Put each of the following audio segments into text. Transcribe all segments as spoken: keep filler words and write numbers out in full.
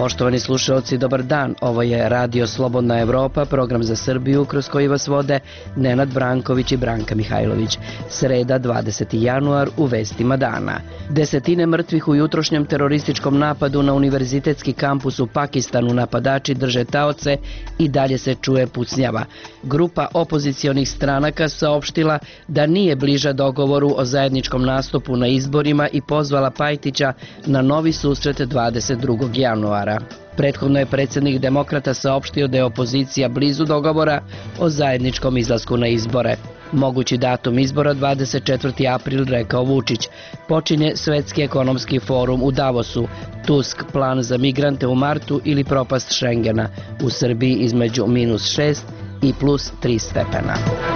Poštovani slušalci, dobar dan. Ovo je Radio Slobodna Evropa, program za Srbiju kroz koji vas vode Nenad Branković i Branka Mihajlović. Sreda, dvadeseti januar, u vestima dana. Desetine mrtvih u jutrošnjem terorističkom napadu na univerzitetski kampus u Pakistanu. Napadači drže taoce i dalje se čuje pucnjava. Grupa opozicionih stranaka saopštila da nije bliža dogovoru o zajedničkom nastupu na izborima i pozvala Pajtića na novi susret dvadeset drugog januara. Prethodno je predsjednik Demokrata saopštio da je opozicija blizu dogovora o zajedničkom izlasku na izbore. Mogući datum izbora dvadeset četvrti april, rekao Vučić. Počinje Svetski ekonomski forum u Davosu, Tusk plan za migrante u martu ili propast Šengena. U Srbiji između minus šest i plus tri stepena.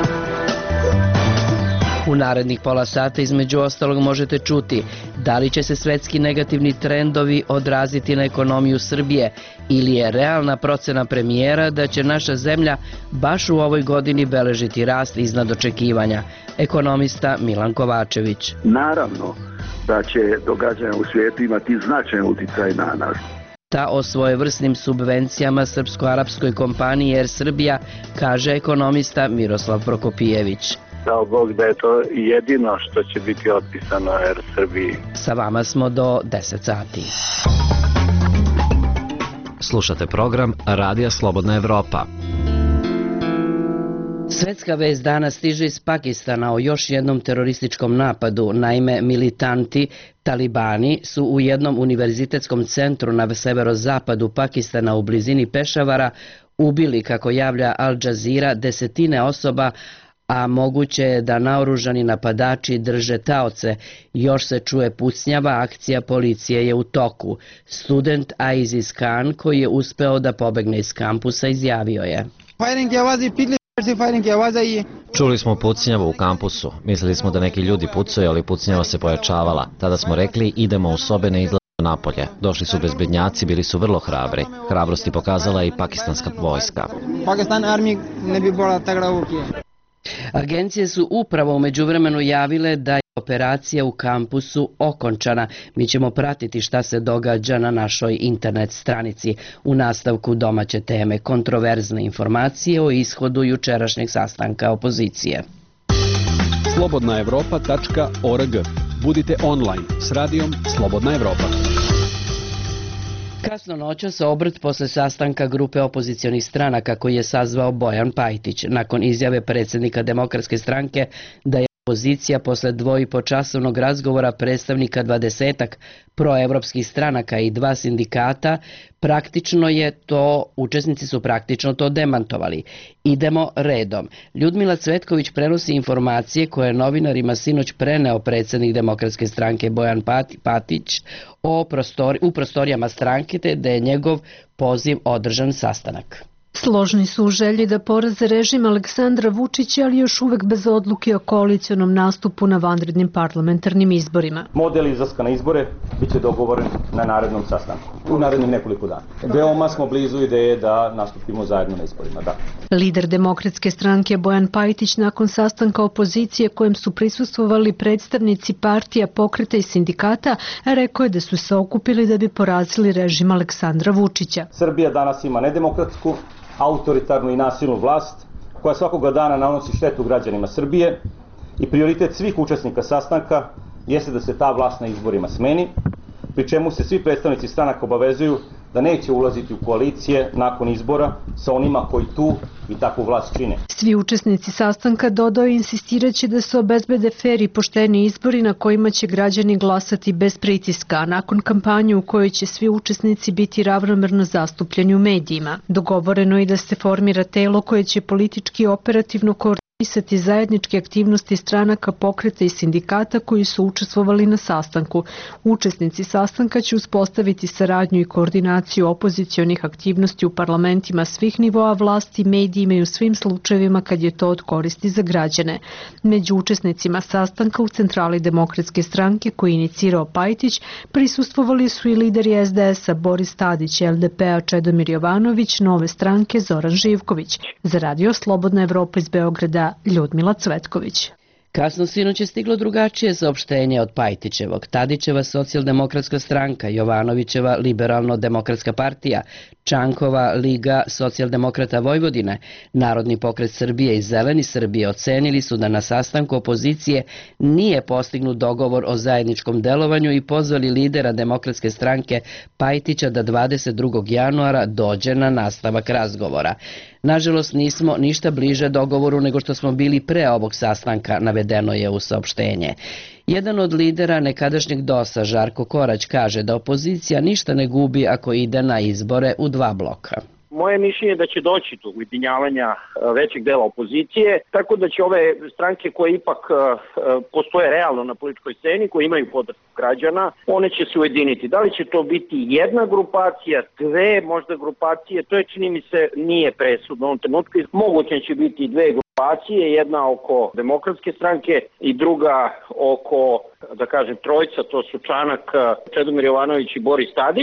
U narednih pola sata između ostalog možete čuti da li će se svetski negativni trendovi odraziti na ekonomiju Srbije ili je realna procena premijera da će naša zemlja baš u ovoj godini beležiti rast iznad očekivanja. Ekonomista Milan Kovačević. Naravno da će događanja u svijetu imati značajan utjecaj na nas. Ta o svojevrsnim subvencijama srpsko-arapskoj kompaniji Air Srbija kaže ekonomista Miroslav Prokopijević. Dao Bog da je to jedino što će biti otpisano Air Srbiji. Sa vama smo do deset sati. Slušate program Radija Slobodna Evropa. Svetska vest dana stiže iz Pakistana o još jednom terorističkom napadu. Naime, militanti Talibani su u jednom univerzitetskom centru na severozapadu Pakistana u blizini Pešavara ubili, kako javlja Al Jazeera, desetine osoba, a moguće je da naoružani napadači drže taoce. Još se čuje pucnjava, akcija policije je u toku. Student Aziz Khan, koji je uspeo da pobegne iz kampusa, izjavio je: Čuli smo pucnjavu u kampusu. Mislili smo da neki ljudi pucaju, ali pucnjava se pojačavala. Tada smo rekli idemo u sobe, ne izlazimo napolje. Došli su bezbednjaci, bili su vrlo hrabri. Hrabrosti pokazala i pakistanska vojska. Pakistan army ne bi bila tagra ukije. Agencije su upravo u međuvremenu javile da je operacija u kampusu okončana. Mi ćemo pratiti šta se događa na našoj internet stranici. U nastavku domaće teme, kontroverzne informacije o ishodu jučerašnjeg sastanka opozicije. slobodna evropa tačka org. Budite online s radijom Slobodna Evropa. Kasno noćas obrt posle sastanka grupe opozicionih stranaka koji je sazvao Bojan Pajtić. Nakon izjave predsjednika Demokratske stranke da je opozicija posle dvoipočasovnog razgovora predstavnika dvadesetak proevropskih stranaka i dva sindikata, praktično je to, učesnici su praktično to demantovali. Idemo redom. Ljudmila Cvetković prenosi informacije koje je novinarima sinoć preneo predsjednik Demokratske stranke Bojan Pajtić o prostori, u prostorijama stranke, te da je njegov poziv održan sastanak. Složni su u želji da poraze režim Aleksandra Vučića, ali još uvek bez odluke o koalicionom nastupu na vanrednim parlamentarnim izborima. Model izlaska na izbore biće dogovoren na narednom sastanku, u narednim nekoliko dana. Veoma smo blizu ideje da nastupimo zajedno na izborima, da. Lider Demokratske stranke Bojan Pajtić nakon sastanka opozicije kojem su prisustvovali predstavnici partija, pokreta i sindikata, rekao je da su se okupili da bi porazili režim Aleksandra Vučića. Srbija danas ima nedemokratsku, autoritarnu i nasilnu vlast koja svakoga dana nanosi štetu građanima Srbije i prioritet svih učesnika sastanka jeste da se ta vlast na izborima smeni, pri čemu se svi predstavnici stranaka obavezuju da neće ulaziti u koalicije nakon izbora sa onima koji tu i takvu vlast čine. Svi učesnici sastanka, dodao, insistiraće da se obezbede fer i pošteni izbori na kojima će građani glasati bez pritiska, a nakon kampanje u kojoj će svi učesnici biti ravnomerno zastupljeni u medijima. Dogovoreno je da se formira telo koje će politički operativno koordinirati zajedničke aktivnosti stranaka, pokreta i sindikata koji su učestvovali na sastanku. Učesnici sastanka će uspostaviti saradnju i koordinaciju opozicionih aktivnosti u parlamentima svih nivoa vlasti, medijima i u svim slučajevima kad je to od koristi za građane. Među učesnicima sastanka u centrali Demokratske stranke koji je inicirao Pajtić prisustvovali su i lideri es de es a Boris Tadić, el de pe a Čedomir Jovanović, Nove stranke Zoran Živković. Za Radio Slobodna Evropa iz Beograda, Ljudmila Cvetković. Kasno sinoć je stiglo drugačije saopštenje od Pajtićevog. Tadićeva socijaldemokratska stranka, Jovanovićeva liberalno-demokratska partija, Čankova Liga socijaldemokrata Vojvodine, Narodni pokret Srbije i Zeleni Srbije ocenili su da na sastanku opozicije nije postignut dogovor o zajedničkom delovanju i pozvali lidera demokratske stranke Pajtića da dvadeset drugog januara dođe na nastavak razgovora. Nažalost, nismo ništa bliže dogovoru nego što smo bili pre ovog sastanka, navedeno je u saopštenje. Jedan od lidera nekadašnjeg DOS-a, Žarko Korać, kaže da opozicija ništa ne gubi ako ide na izbore u dva bloka. Moje mišljenje je da će doći do ujedinjavanja većeg dela opozicije, tako da će ove stranke koje ipak postoje realno na političkoj sceni, koje imaju podršku građana, one će se ujediniti. Da li će to biti jedna grupacija, dve možda grupacije, to je, čini mi se, nije presudno u ovom trenutku. Moguće će biti dve grupacije, jedna oko demokratske stranke i druga oko, da kažem, trojca, to su Čanak, Čedomir Jovanović i Boris Tadić.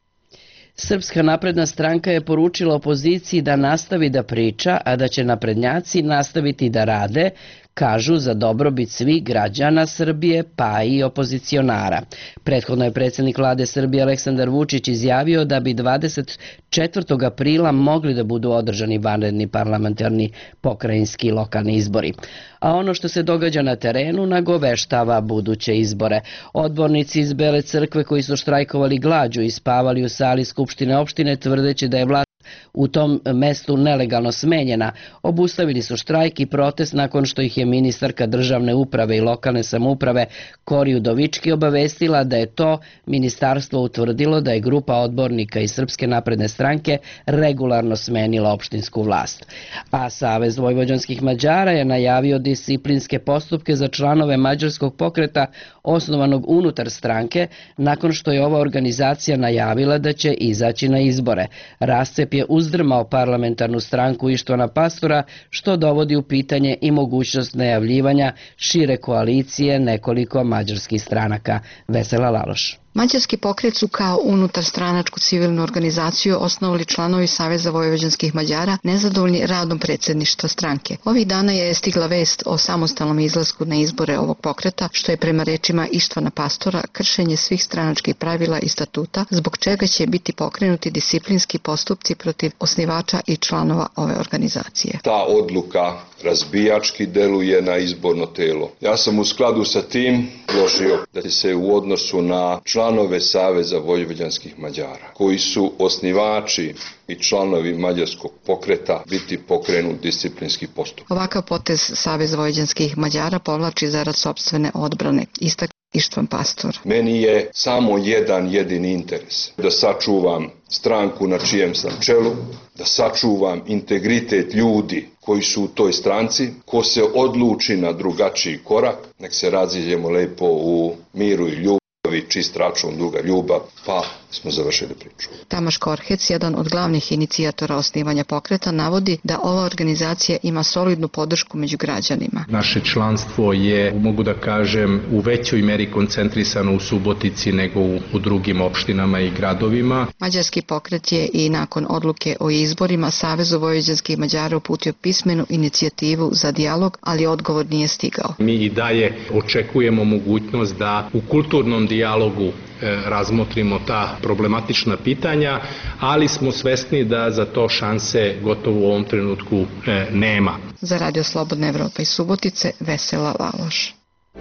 Srpska napredna stranka je poručila opoziciji da nastavi da priča, a da će naprednjaci nastaviti da rade, kažu, za dobrobit svih građana Srbije, pa i opozicionara. Prethodno je predsjednik vlade Srbije Aleksandar Vučić izjavio da bi dvadeset četvrtog aprila mogli da budu održani vanredni parlamentarni, pokrajinski i lokalni izbori. A ono što se događa na terenu nagoveštava buduće izbore. Odbornici iz Bele crkve koji su štrajkovali glađu i spavali u sali Skupštine opštine tvrdeći da je vlast u tom mestu nelegalno smenjena, obustavili su štrajk i protest nakon što ih je ministarka državne uprave i lokalne samouprave Kori Udovički obavestila da je to ministarstvo utvrdilo da je grupa odbornika iz Srpske napredne stranke regularno smenila opštinsku vlast. A Savez vojvođanskih Mađara je najavio disciplinske postupke za članove mađarskog pokreta osnovanog unutar stranke nakon što je ova organizacija najavila da će izaći na izbore. Rascep je uzdrmao parlamentarnu stranku Ištvana Pastora, što dovodi u pitanje i mogućnost najavljivanja šire koalicije nekoliko mađarskih stranaka. Vesela Laloš. Mađarski pokret su kao unutarstranačku civilnu organizaciju osnovali članovi Saveza vojvođanskih Mađara nezadovoljni radom predsjedništva stranke. Ovih dana je stigla vest o samostalnom izlasku na izbore ovog pokreta, što je prema rečima Ištvana Pastora kršenje svih stranačkih pravila i statuta, zbog čega će biti pokrenuti disciplinski postupci protiv osnivača i članova ove organizacije. Ta odluka razbijački deluje na izborno telo. Ja sam u skladu sa tim ložio da će se u odnosu na članove Saveza vojvođanskih Mađara, koji su osnivači i članovi mađarskog pokreta, biti pokrenut disciplinski postupak. Ovakav potez Saveza vojvođanskih Mađara povlači zarad sopstvene odbrane, istaknuo Ištvan Pastor. Meni je samo jedan jedini interes, da sačuvam stranku na čijem sam čelu, da sačuvam integritet ljudi koji su u toj stranci. Ko se odluči na drugačiji korak, nek se raziđemo lepo u miru i ljubavi, čist račun, duga ljubav, pa smo završili priču. Tamaš Korhec, jedan od glavnih inicijatora osnivanja pokreta, navodi da ova organizacija ima solidnu podršku među građanima. Naše članstvo je, mogu da kažem, u većoj meri koncentrisano u Subotici nego u, u drugim opštinama i gradovima. Mađarski pokret je i nakon odluke o izborima Savezu vojvođanskih Mađara uputio pismenu inicijativu za dijalog, ali odgovor nije stigao. Mi i dalje očekujemo mogućnost da u kulturnom dijalogu razmotrimo ta problematična pitanja, ali smo svesni da za to šanse gotovo u ovom trenutku nema. Za Radio Slobodna Evropa iz Subotice, Vesela Laloš.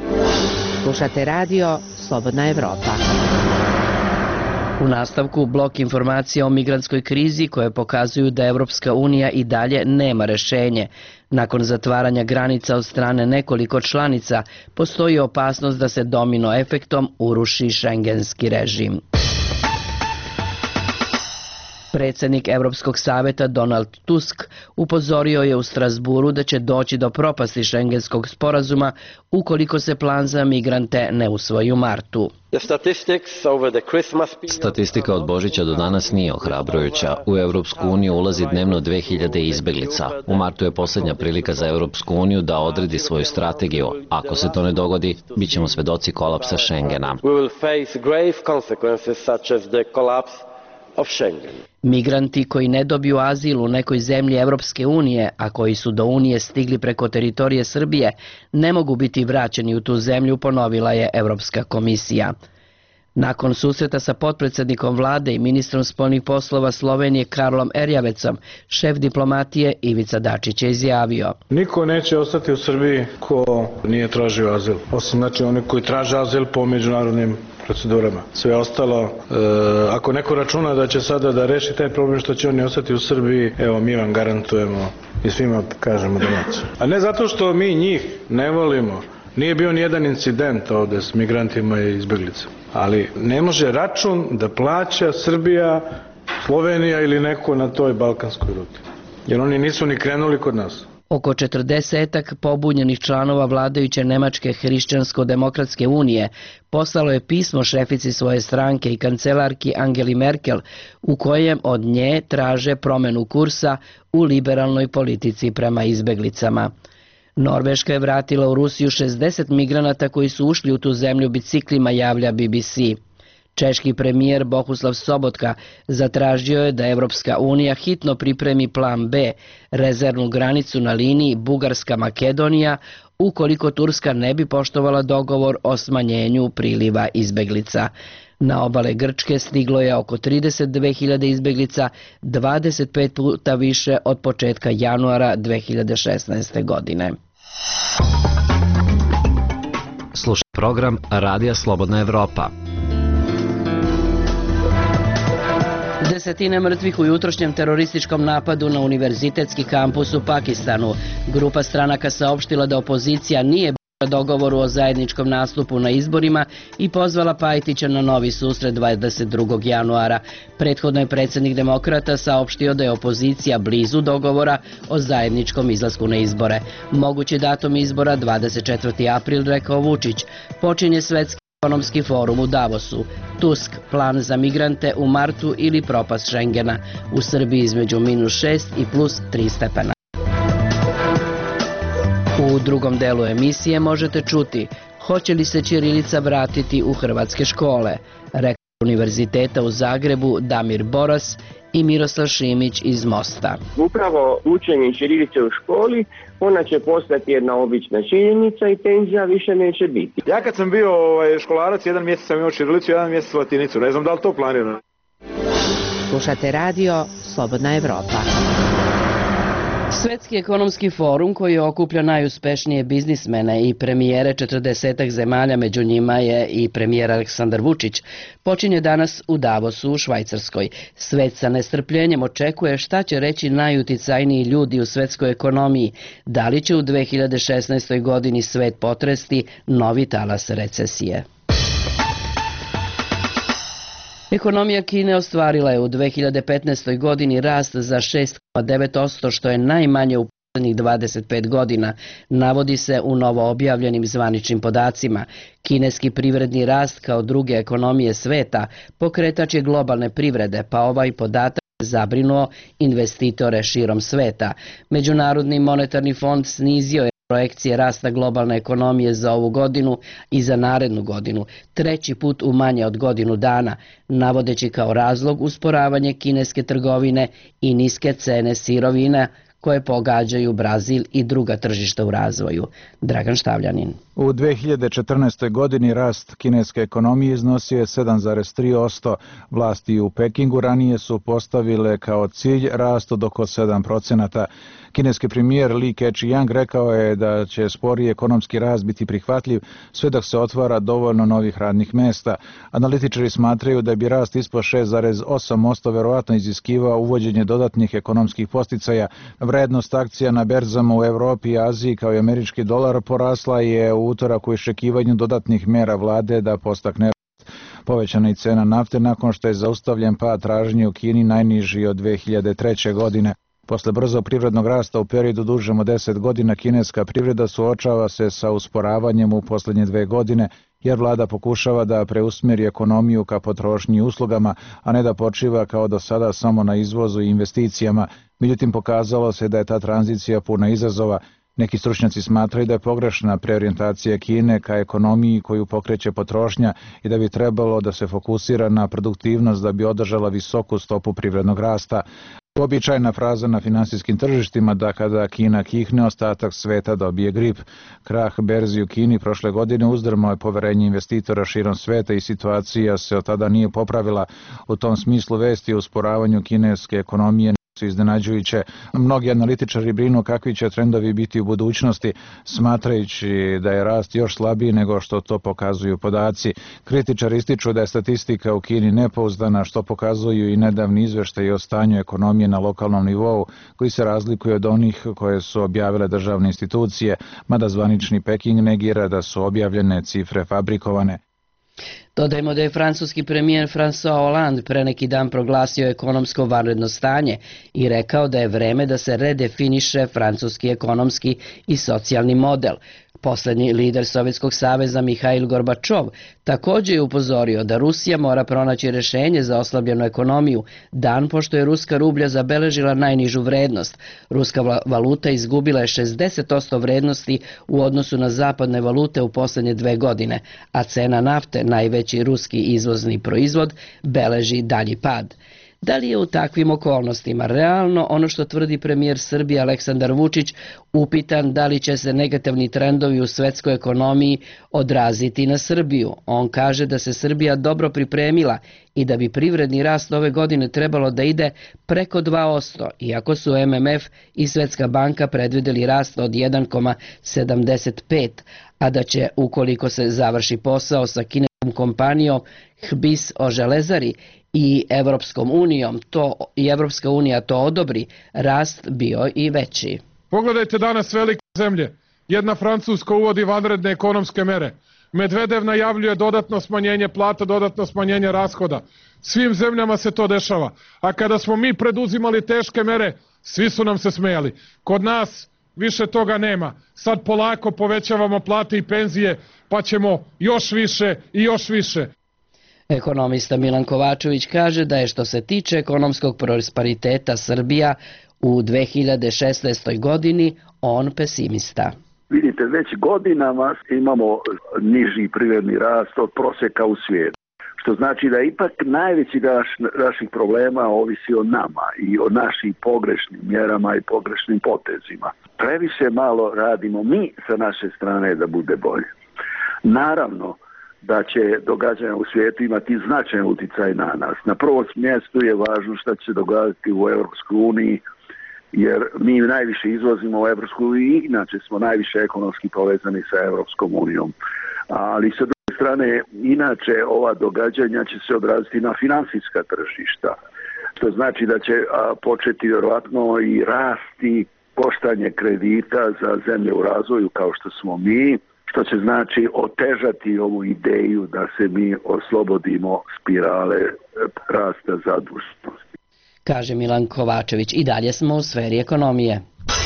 Slušate Radio Slobodna Evropa. U nastavku blok informacija o migrantskoj krizi koje pokazuju da Evropska unija i dalje nema rešenje. Nakon zatvaranja granica od strane nekoliko članica, postoji opasnost da se domino efektom uruši šengenski režim. Predsjednik Evropskog saveta Donald Tusk upozorio je u Strasburu da će doći do propasti šengenskog sporazuma ukoliko se plan za migrante ne usvoji u martu. Statistika od Božića do danas nije ohrabrujuća. U Evropsku uniju ulazi dnevno dve hiljade izbeglica. U martu je posljednja prilika za Evropsku uniju da odredi svoju strategiju. Ako se to ne dogodi, bit ćemo svedoci kolapsa Šengena. of Schengen. Migranti koji ne dobiju azil u nekoj zemlji Evropske unije, a koji su do Unije stigli preko teritorije Srbije, ne mogu biti vraćeni u tu zemlju, ponovila je Evropska komisija. Nakon susreta sa potpredsjednikom vlade i ministrom spoljnih poslova Slovenije Karlom Erjavecom, šef diplomatije Ivica Dačić je izjavio: Niko neće ostati u Srbiji ko nije tražio azil, osim znači oni koji traže azil po međunarodnim procedurama. Sve ostalo, e, ako neko računa da će sada da reši taj problem što će oni ostati u Srbiji, evo mi vam garantujemo i svima kažemo da neće. A ne zato što mi njih ne volimo, nije bio nijedan incident ovde s migrantima i izbjeglicama. Ali ne može račun da plaća Srbija, Slovenija ili neko na toj balkanskoj ruti. Jer oni nisu ni krenuli kod nas. Oko četrdesetak pobunjenih članova vladajuće Nemačke hrišćansko-demokratske unije poslalo je pismo šefici svoje stranke i kancelarki Angeli Merkel, u kojem od nje traže promenu kursa u liberalnoj politici prema izbeglicama. Norveška je vratila u Rusiju šezdeset migranata koji su ušli u tu zemlju biciklima, javlja B B C. Češki premijer Bohuslav Sobotka zatražio je da Evropska unija hitno pripremi plan B, rezervnu granicu na liniji Bugarska-Makedonija, ukoliko Turska ne bi poštovala dogovor o smanjenju priliva izbeglica. Na obale Grčke stiglo je oko trideset dve hiljade izbeglica, dvadeset pet puta više od početka januara dve hiljade šesnaeste. godine. Slušaj program Radija Slobodna Evropa. Desetine mrtvih u jutrošnjem terorističkom napadu na univerzitetski kampus u Pakistanu. Grupa stranaka saopštila da opozicija nije bila dogovoru o zajedničkom nastupu na izborima i pozvala Pajtića na novi susret dvadeset drugog januara. Prethodno je predsjednik demokrata saopštio da je opozicija blizu dogovora o zajedničkom izlasku na izbore. Mogući datum izbora dvadeset četvrti april, rekao Vučić. Počinje svetski ekonomski forum u Davosu. Tusk, plan za migrante u martu ili propast Schengena. U Srbiji između minus šest i plus tri stepena. U drugom delu emisije možete čuti: hoće li se ćirilica vratiti u hrvatske škole? Rektor Univerziteta u Zagrebu Damir Boras i Miroslav Šimić iz Mosta. Upravo učenje ćirilice u školi, ona će postati jedna obična činjenica i tenzija više neće biti. Ja kad sam bio ovaj, školarac, jedan mjesec sam imao ćirilicu, jedan mjesec latinicu. Ne znam da li to planirano. Slušate radio Slobodna Evropa. Svetski ekonomski forum, koji okuplja najuspešnije biznismene i premijere četrdesetak zemalja, među njima je i premijer Aleksandar Vučić, počinje danas u Davosu u Švajcarskoj. Svet sa nestrpljenjem očekuje šta će reći najuticajniji ljudi u svetskoj ekonomiji. Da li će u dve hiljade šesnaestoj. godini svet potresti novi talas recesije? Ekonomija Kine ostvarila je u dve hiljade petnaestoj. godini rast za šest zarez devet posto, što je najmanje u poslednjih dvadeset pet godina, navodi se u novo objavljenim zvaničnim podacima. Kineski privredni rast, kao druge ekonomije sveta, pokretač je globalne privrede, pa ovaj podatak zabrinuo investitore širom sveta. Međunarodni monetarni fond snizio je projekcije rasta globalne ekonomije za ovu godinu i za narednu godinu, treći put u manje od godinu dana, navodeći kao razlog usporavanje kineske trgovine i niske cene sirovina koje pogađaju Brazil i druga tržišta u razvoju. Dragan Štavljanin. U dve hiljade četrnaestoj. godini rast kineske ekonomije iznosio je sedam zarez tri posto. Vlasti u Pekingu ranije su postavile kao cilj rast od oko sedam procenata. Kineski premijer Li Keqiang rekao je da će sporiji ekonomski rast biti prihvatljiv sve dok se otvara dovoljno novih radnih mesta. Analitičari smatraju da bi rast ispod šest zarez osam posto verovatno iziskivao uvođenje dodatnih ekonomskih posticaja. Vrednost akcija na berzama u Evropi i Aziji kao i američki dolar porasla je u utorak u iščekivanju dodatnih mera vlade da postakne rast. Povećana je cena nafte nakon što je zaustavljen pad tražnje u Kini, najniži od dve hiljade treće. godine. Posle brzo privrednog rasta u periodu dužem od deset godina, kineska privreda suočava se sa usporavanjem u poslednje dve godine, jer vlada pokušava da preusmeri ekonomiju ka potrošnji i uslugama, a ne da počiva kao do sada samo na izvozu i investicijama. Međutim, pokazalo se da je ta tranzicija puna izazova. Neki stručnjaci smatraju da je pogrešna preorijentacija Kine ka ekonomiji koju pokreće potrošnja i da bi trebalo da se fokusira na produktivnost da bi održala visoku stopu privrednog rasta. Uobičajena fraza na finansijskim tržištima da kada Kina kihne, ostatak sveta dobije grip. Krah berzi u Kini prošle godine uzdrmao je poverenje investitora širom sveta i situacija se od tada nije popravila. U tom smislu vesti o usporavanju kineske ekonomije su iznenađujuće. Mnogi analitičari brinu kakvi će trendovi biti u budućnosti, smatrajući da je rast još slabiji nego što to pokazuju podaci. Kritičari ističu da je statistika u Kini nepouzdana, što pokazuju i nedavni izveštaji o stanju ekonomije na lokalnom nivou, koji se razlikuju od onih koje su objavile državne institucije, mada zvanični Peking negira da su objavljene cifre fabrikovane. Dodajmo da je francuski premijer François Hollande pre neki dan proglasio ekonomsko vanredno stanje i rekao da je vreme da se redefiniše francuski ekonomski i socijalni model. Poslednji lider Sovjetskog saveza Mihail Gorbačov također je upozorio da Rusija mora pronaći rešenje za oslabljenu ekonomiju dan pošto je ruska rublja zabeležila najnižu vrednost. Ruska valuta izgubila je šezdeset posto vrednosti u odnosu na zapadne valute u poslednje dve godine, a cena nafte, najveći ruski izvozni proizvod, beleži dalji pad. Da li je u takvim okolnostima realno ono što tvrdi premijer Srbije Aleksandar Vučić, upitan da li će se negativni trendovi u svetskoj ekonomiji odraziti na Srbiju? On kaže da se Srbija dobro pripremila i da bi privredni rast ove godine trebalo da ide preko dva posto, iako su M M F i Svetska banka predvideli rast od jedan zarez sedamdeset pet, a da će, ukoliko se završi posao sa kineskom kompanijom H B I S o železari i Evropskom unijom, to i Evropska unija to odobri, rast bio i veći. Pogledajte danas velike zemlje. Jedna Francuska uvodi vanredne ekonomske mere. Medvedev najavljuje dodatno smanjenje plata, dodatno smanjenje rashoda. Svim zemljama se to dešava. A kada smo mi preduzimali teške mere, svi su nam se smejali. Kod nas više toga nema. Sad polako povećavamo plate i penzije, pa ćemo još više i još više. Ekonomista Milan Kovačević kaže da je što se tiče ekonomskog prosperiteta Srbija u dve hiljade šesnaestoj. godini on pesimista. Vidite, već godinama imamo niži privredni rast od prosjeka u svijetu, što znači da ipak najveći naš, naših problema ovisi o nama i o našim pogrešnim mjerama i pogrešnim potezima. Previše malo radimo mi sa naše strane da bude bolje. Naravno da će događanja u svijetu imati značajan utjecaj na nas. Na prvom mjestu je važno što će se događati u Europskoj uniji, jer mi najviše izvozimo u Europsku uniju i inače smo najviše ekonomski povezani sa Europskom unijom. Ali sa druge strane, inače ova događanja će se odraziti na financijska tržišta, što znači da će a, početi vjerojatno i rasti koštanje kredita za zemlje u razvoju kao što smo mi, što će znači otežati ovu ideju da se mi oslobodimo spirale rasta zaduženosti. Kaže Milan Kovačević. I dalje smo u sferi ekonomije.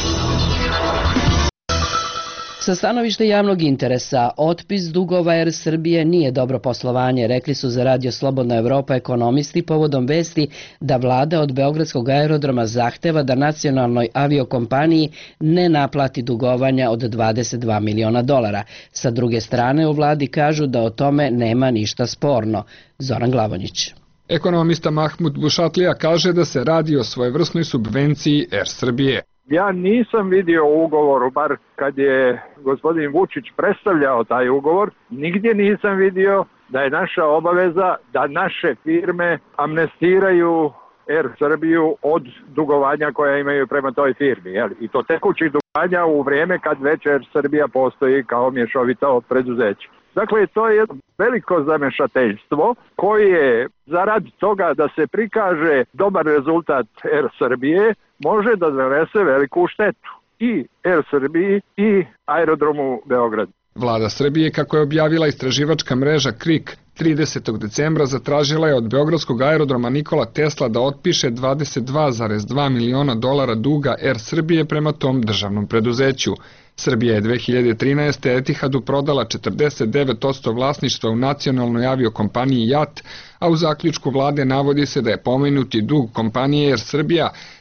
Sa stanovišta javnog interesa, otpis dugova Er Srbije nije dobro poslovanje, rekli su za Radio Slobodna Evropa ekonomisti povodom vesti da vlada od Beogradskog aerodroma zahteva da nacionalnoj aviokompaniji ne naplati dugovanja od dvadeset dva miliona dolara. Sa druge strane, u vladi kažu da o tome nema ništa sporno. Zoran Glavonjić. Ekonomista Mahmud Bušatlija kaže da se radi o svojevrsnoj subvenciji Er Srbije. Ja nisam vidio u ugovoru, bar kad je gospodin Vučić predstavljao taj ugovor, nigdje nisam vidio da je naša obaveza da naše firme amnestiraju Er Srbiju od dugovanja koja imaju prema toj firmi. Jel? I to tekućih dugovanja u vrijeme kad već Er Srbija postoji kao mješovito preduzeće. Dakle, to je jedno veliko zamešateljstvo koje zarad toga da se prikaže dobar rezultat Er Srbije može da donese veliku štetu i Er Srbiji i aerodromu Beograd. Vlada Srbije, kako je objavila istraživačka mreža Krik, tridesetog decembra zatražila je od Beogradskog aerodroma Nikola Tesla da otpiše dvadeset dva zarez dva miliona dolara duga Er Srbije prema tom državnom preduzeću. Srbija je dve hiljade trinaeste. Etihadu prodala četrdeset devet posto vlasništva u nacionalnoj aviokompaniji JAT, a u zaključku vlade navodi se da je pomenuti dug kompanije Er Srbija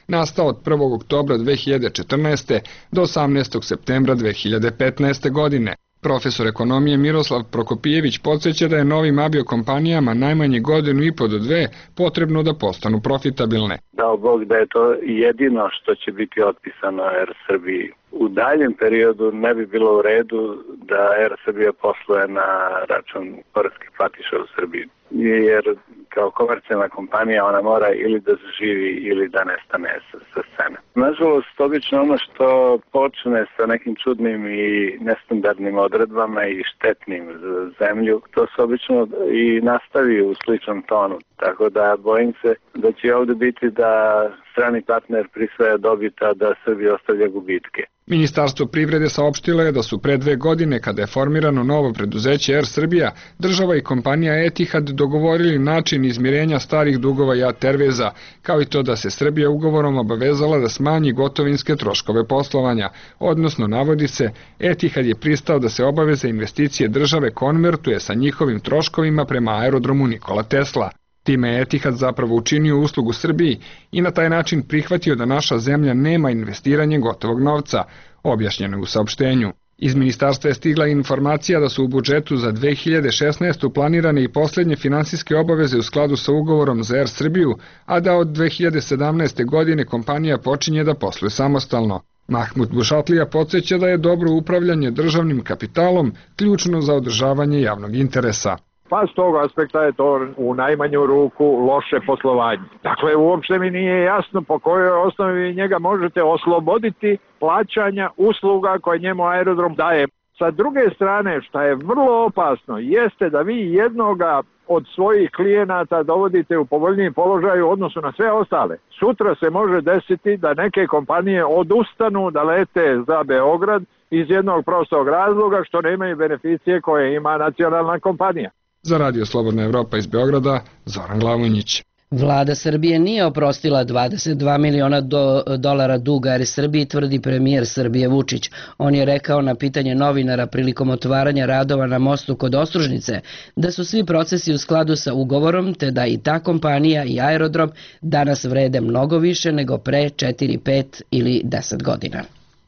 nastao od prvog oktobra dve hiljade četrnaeste. do osamnaestog septembra dve hiljade petnaeste. godine. Profesor ekonomije Miroslav Prokopijević podsjeća da je novim aviokompanijama najmanje godinu i po do dve potrebno da postanu profitabilne. Dao Bog da je to jedino što će biti otpisano Er Srbiji. U daljem periodu ne bi bilo u redu da Er Srbija posluje na račun poreskih platiša u Srbiji. Jer kao komercijalna kompanija ona mora ili da zaživi ili da nestane sa, sa scene. Nažalost, obično ono što počne sa nekim čudnim i nestandardnim odredbama i štetnim za zemlju, to se obično i nastavi u sličnom tonu. Tako da bojim se da će ovde biti da strani partner prisvaja dobita, da Srbija ostavlja gubitke. Ministarstvo privrede saopštilo je da su pre dve godine, kada je formirano novo preduzeće Er Srbija, država i kompanija Etihad dogovorili način izmirenja starih dugova JAT Airwaysa, kao i to da se Srbija ugovorom obavezala da smanji gotovinske troškove poslovanja, odnosno, navodi se, Etihad je pristao da se obaveze investicije države konvertuje sa njihovim troškovima prema aerodromu Nikola Tesla. Time je Etihad zapravo učinio uslugu Srbiji i na taj način prihvatio da naša zemlja nema investiranje gotovog novca, objašnjeno je u saopštenju. Iz ministarstva je stigla informacija da su u budžetu za dve hiljade šesnaestu. planirane i poslednje finansijske obaveze u skladu sa ugovorom za Er Srbiju, a da od dve hiljade sedamnaeste. godine kompanija počinje da posluje samostalno. Mahmut Bušatlija podsjeća da je dobro upravljanje državnim kapitalom ključno za održavanje javnog interesa. Pa s tog aspekta je to u najmanju ruku loše poslovanje. Dakle, uopšte mi nije jasno po kojoj osnovi njega možete osloboditi plaćanja usluga koje njemu aerodrom daje. Sa druge strane, što je vrlo opasno, jeste da vi jednoga od svojih klijenata dovodite u povoljniji položaj u odnosu na sve ostale. Sutra se može desiti da neke kompanije odustanu da lete za Beograd iz jednog prostog razloga što nemaju beneficije koje ima nacionalna kompanija. Za Radio Slobodna Evropa iz Beograda, Zoran Glavonjić. Vlada Srbije nije oprostila dvadeset dva miliona do, dolara duga Er Srbiji, tvrdi premijer Srbije Vučić. On je rekao na pitanje novinara prilikom otvaranja radova na mostu kod Ostružnice da su svi procesi u skladu sa ugovorom, te da i ta kompanija i aerodrom danas vrede mnogo više nego pre četiri, pet ili deset godina.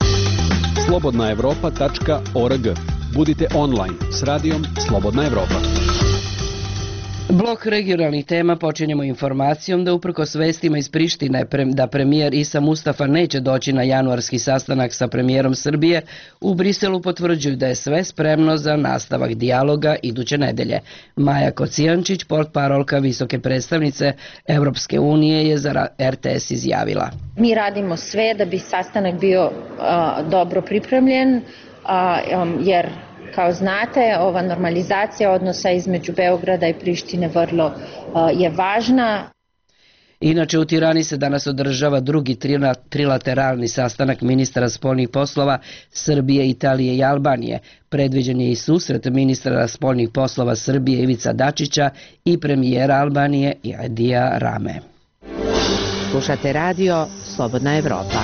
slobodna evropa tačka org. Budite online s radijom Slobodna Evropa. Blok regionalnih tema počinjemo informacijom da uprkos vestima iz Prištine da premijer Isa Mustafa neće doći na januarski sastanak sa premijerom Srbije, u Briselu potvrđuju da je sve spremno za nastavak dijaloga iduće nedelje. Maja Kocijančić, portparolka visoke predstavnice Evropske unije, je za R T S izjavila. Mi radimo sve da bi sastanak bio a, dobro pripremljen, a, jer kao znate, ova normalizacija odnosa između Beograda i Prištine vrlo uh, je važna. Inače, u Tirani se danas održava drugi trilateralni sastanak ministara spoljnih poslova Srbije, Italije i Albanije. Predviđen je i susret ministra spoljnih poslova Srbije Ivica Dačića i premijera Albanije Edija Rame. Slušate radio Slobodna Evropa.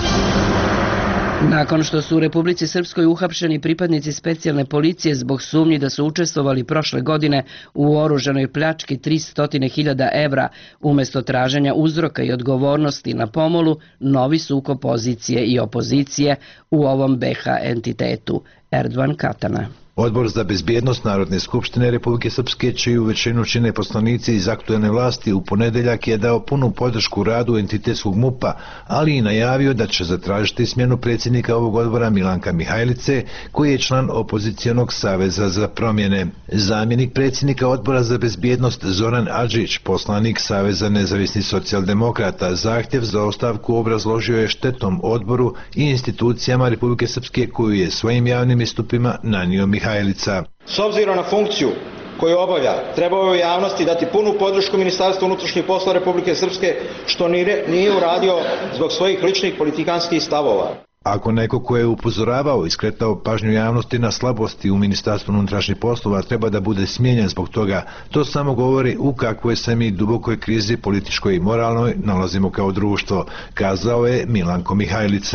Nakon što su u Republici Srpskoj uhapšeni pripadnici specijalne policije zbog sumnji da su učestvovali prošle godine u oružanoj pljački tristo hiljada evra, umesto traženja uzroka i odgovornosti na pomolu, novi sukob pozicije i opozicije u ovom B H entitetu. Erdovan Katana. Odbor za bezbjednost Narodne skupštine Republike Srpske, čiju većinu čine poslanici iz aktuelne vlasti, u ponedeljak je dao punu podršku radu entitetskog M U P-a, ali i najavio da će zatražiti smjenu predsjednika ovog odbora Milanka Mihajlice, koji je član opozicijonog saveza za promjene. Zamjenik predsjednika odbora za bezbjednost Zoran Adžić, poslanik Saveza nezavisnih socijaldemokrata, zahtjev za ostavku obrazložio je štetnom odboru i institucijama Republike Srpske koju je svojim javnim istupima nanio Mihajlica. S obzirom na funkciju koju obavlja, trebao je javnosti dati punu podršku Ministarstvu unutrašnjih poslova Republike Srpske, što nije uradio zbog svojih ličnih politikanskih stavova. Ako neko ko je upozoravao i skretao pažnju javnosti na slabosti u Ministarstvu unutrašnjih poslova treba da bude smijenjen zbog toga, to samo govori u kakvoj se mi dubokoj krizi političkoj i moralnoj nalazimo kao društvo, kazao je Milanko Mihajlica.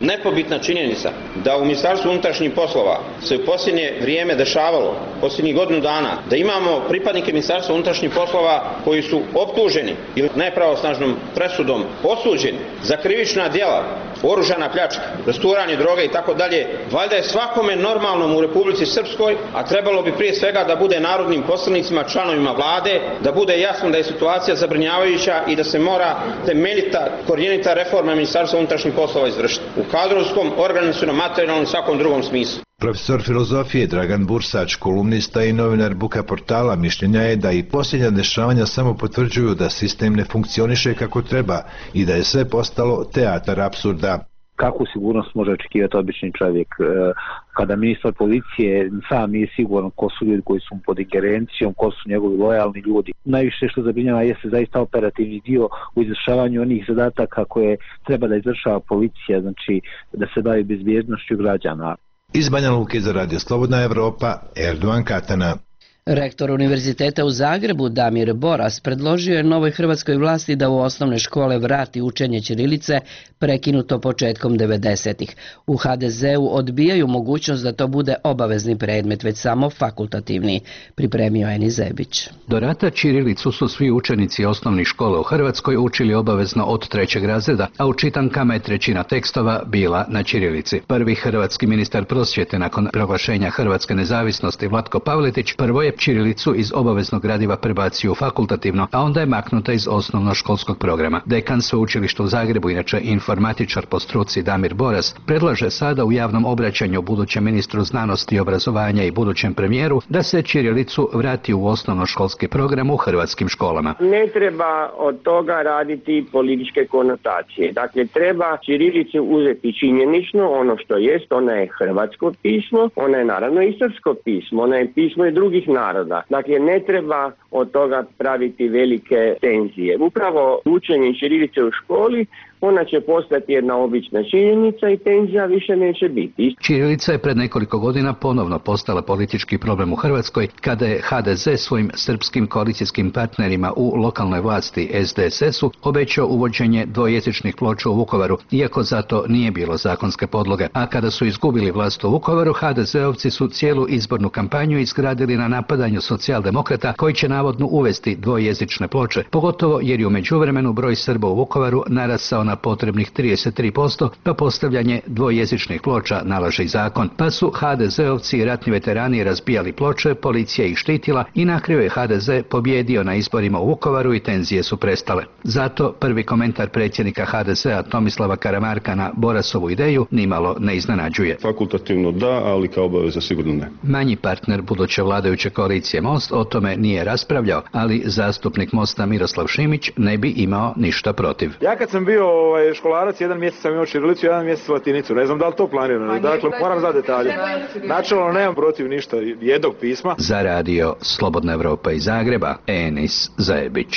Nepobitna činjenica da u Ministarstvu unutrašnjih poslova se u posljednje vrijeme dešavalo, posljednjih godinu dana, da imamo pripadnike Ministarstva unutrašnjih poslova koji su optuženi ili nepravosnažnom presudom osuđeni za krivična djela, oružana pljačka, rasturanje droge i tako dalje, valjda je svakome normalnom u Republici Srpskoj, a trebalo bi prije svega da bude narodnim poslanicima, članovima vlade, da bude jasno da je situacija zabrinjavajuća i da se mora temeljita, korijenita reforma Ministarstva unutrašnjih poslova izvršiti. U kadrovskom, organizacionom, materijalnom i svakom drugom smislu. Profesor filozofije Dragan Bursać, kolumnista i novinar Buka portala, mišljenja je da i posljednja dešavanja samo potvrđuju da sistem ne funkcioniše kako treba i da je sve postalo teatar apsurda. Kakvu sigurnost može očekivati obični čovjek kada ministar policije sam nije siguran ko su ljudi koji su pod ingerencijom, ko su njegovi lojalni ljudi. Najviše što zabrinjava jeste zaista operativni dio u izvršavanju onih zadataka koje treba da izvršava policija, znači da se bavi bezbjednošću građana. Iz Banja Luke za Radio Slobodna Evropa, Erdovan Katana. Rektor Univerziteta u Zagrebu Damir Boras predložio je novoj hrvatskoj vlasti da u osnovne škole vrati učenje ćirilice prekinuto početkom devedesetih. U ha de zeu odbijaju mogućnost da to bude obavezni predmet, već samo fakultativni, pripremio Eni Zebić. Do rata ćirilicu su svi učenici osnovnih škola u Hrvatskoj učili obavezno od trećeg razreda, a u čitankama je trećina tekstova bila na ćirilici. Prvi hrvatski ministar prosvjete nakon proglašenja hrvatske nezavisnosti Vlatko Pavletić prvo je ćirilicu iz obaveznog gradiva prebacio u fakultativno, a onda je maknuta iz osnovnoškolskog programa. Dekan sveučilišta u Zagrebu, inače informatičar po struci Damir Boras, predlaže sada u javnom obraćanju budućem ministru znanosti i obrazovanja i budućem premijeru da se ćirilicu vrati u osnovnoškolski program u hrvatskim školama. Ne treba od toga raditi političke konotacije. Dakle, treba ćirilicu uzeti činjenično ono što jest, ona je hrvatsko pismo, ona je naravno i srpsko pismo, ona je pismo i drugih naroda. Dakle, ne treba od toga praviti velike tenzije. Upravo učenje ćirilice u školi, ona će postati jedna obična činjenica i tenzija više neće biti. Ćirilica je pred nekoliko godina ponovno postala politički problem u Hrvatskoj kada je ha de ze svojim srpskim koalicijskim partnerima u lokalnoj vlasti es de es es u obećao uvođenje dvojezičnih ploča u Vukovaru, iako za to nije bilo zakonske podloge. A kada su izgubili vlast u Vukovaru, ha de zeovci su cijelu izbornu kampanju izgradili na napadanju socijaldemokrata koji će navodno uvesti dvojezične ploče, pogotovo jer je u međuvremenu broj Srba u Vukovaru narasao na potrebnih trideset tri posto, pa postavljanje dvojezičnih ploča nalaže i zakon. Pa su ha de zeovci i ratni veterani razbijali ploče, policija ih štitila i na kraju je ha de ze pobjedio na izborima u Vukovaru i tenzije su prestale. Zato prvi komentar predsjednika ha de zea Tomislava Karamarka na Borasovu ideju nimalo ne iznenađuje. Fakultativno da, ali kao obaveza sigurno ne. Manji partner buduće vladajuće koalicije Most o tome nije raspravljao, ali zastupnik Mosta Miroslav Šimić ne bi imao ništa protiv. Ja kad sam bio ovaj, školarac, jedan mjesec sam imao ćirilicu, jedan mjesec latinicu. Ne znam da li to planirano. Dakle, moram za detalje. Načelno nemam protiv ništa jednog pisma. Za radio Slobodna Evropa iz Zagreba, Enis Zajebić.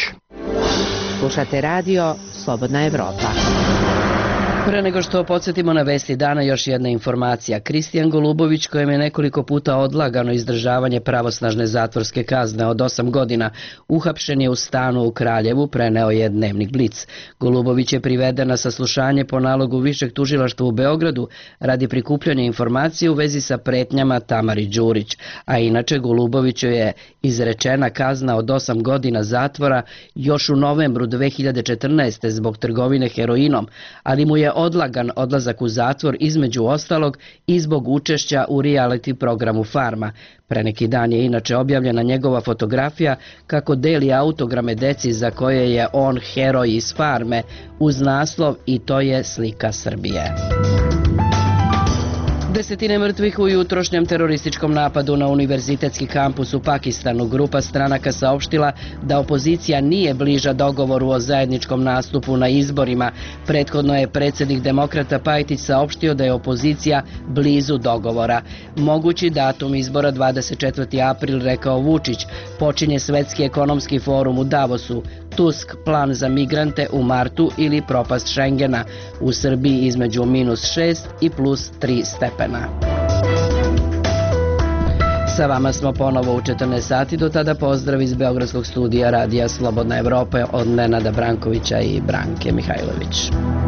Slušate radio Slobodna Evropa. Pre nego što podsjetimo na vesti dana, još jedna informacija. Kristijan Golubović, kojem je nekoliko puta odlagano izdržavanje pravosnažne zatvorske kazne od osam godina, uhapšen je u stanu u Kraljevu, preneo je dnevnik Blic. Golubović je priveden na saslušanje po nalogu Višeg tužilaštva u Beogradu radi prikupljanja informacije u vezi sa pretnjama Tamari Đurić, a inače Goluboviću je izrečena kazna od osam godina zatvora još u novembru dve hiljade četrnaeste. zbog trgovine heroinom, ali mu je odlagan odlazak u zatvor između ostalog i zbog učešća u reality programu Farma. Pre neki dan je inače objavljena njegova fotografija kako deli autograme deci za koje je on heroj iz Farme uz naslov "I to je slika Srbije". Desetine mrtvih u jutrošnjem terorističkom napadu na univerzitetski kampus u Pakistanu. Grupa stranaka saopštila da opozicija nije bliža dogovoru o zajedničkom nastupu na izborima. Prethodno je predsjednik demokrata Pajtić saopštio da je opozicija blizu dogovora. Mogući datum izbora dvadeset četvrti april, rekao Vučić, počinje Svetski ekonomski forum u Davosu. Tusk plan za migrante u martu ili propast Šengena. U Srbiji između minus šest i plus tri stepena. Sa vama smo ponovo u četrnaest sati, do tada pozdrav iz Beogradskog studija Radija Slobodna Evropa od Nenada Brankovića i Branke Mihajlović.